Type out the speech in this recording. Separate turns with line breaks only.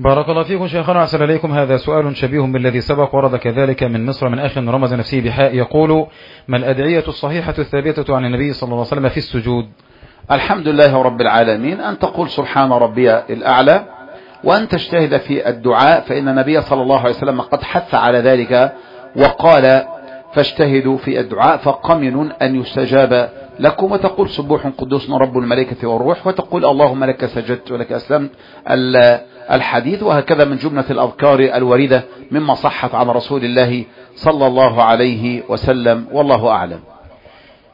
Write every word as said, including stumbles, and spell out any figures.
بارك الله فيكم شيخنا، أحسن إليكم. هذا سؤال شبيه بالذي سبق، ورد كذلك من مصر من أخ رمز نفسه بحاء، يقول: ما الأدعية الصحيحة الثابتة عن النبي صلى الله عليه وسلم في السجود؟
الحمد لله رب العالمين، أن تقول سبحان ربي الأعلى، وأن تجتهد في الدعاء، فإن النبي صلى الله عليه وسلم قد حث على ذلك وقال: فاجتهدوا في الدعاء فقمن أن يستجاب لكم. وتقول: سبوح قدوس رب الملائكة والروح، وتقول: اللهم لك سجدت ولك أسلمت، الحديث. وهكذا من جملة الأذكار الواردة مما صحت عن رسول الله صلى الله عليه وسلم، والله أعلم.